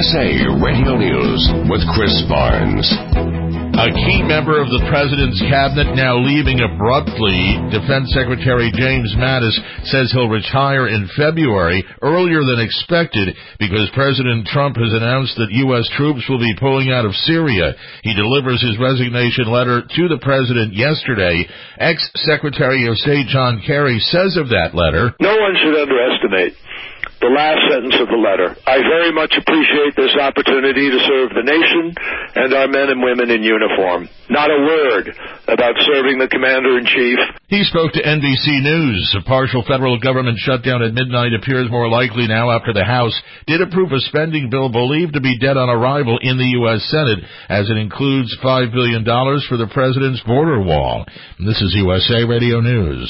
USA Radio News with Chris Barnes. A key member of the president's cabinet now leaving abruptly. Defense Secretary James Mattis says he'll retire in February, earlier than expected, because President Trump has announced that U.S. troops will be pulling out of Syria. He delivers his resignation letter to the president yesterday. Ex-Secretary of State John Kerry says of that letter, "No one should underestimate the last sentence of the letter. I very much appreciate this opportunity to serve the nation and our men and women in uniform. Not a word about serving the Commander-in-Chief." He spoke to NBC News. A partial federal government shutdown at midnight appears more likely now after the House did approve a spending bill believed to be dead on arrival in the U.S. Senate, as it includes $5 billion for the president's border wall. This is USA Radio News.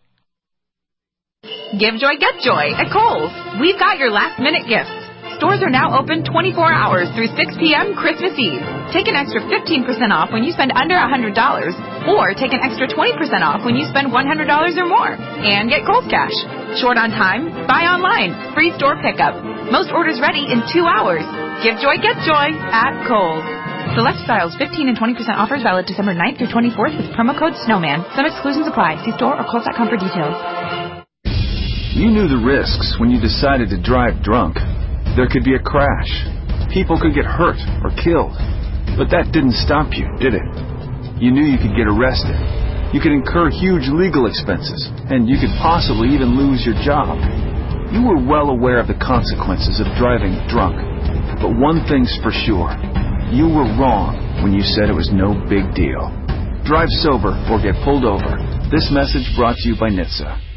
Give joy, get joy at Kohl's. We've got your last-minute gifts. Stores are now open 24 hours through 6 p.m. Christmas Eve. Take an extra 15% off when you spend under $100, or take an extra 20% off when you spend $100 or more. And get Kohl's Cash. Short on time? Buy online. Free store pickup. Most orders ready in 2 hours. Give joy, get joy at Kohl's. Select styles, 15 and 20% offers valid December 9th through 24th with promo code SNOWMAN. Some exclusions apply. See store or Kohl's.com for details. You knew the risks when you decided to drive drunk. There could be a crash. People could get hurt or killed. But that didn't stop you, did it? You knew you could get arrested. You could incur huge legal expenses, and you could possibly even lose your job. You were well aware of the consequences of driving drunk. But one thing's for sure. You were wrong when you said it was no big deal. Drive sober or get pulled over. This message brought to you by NHTSA.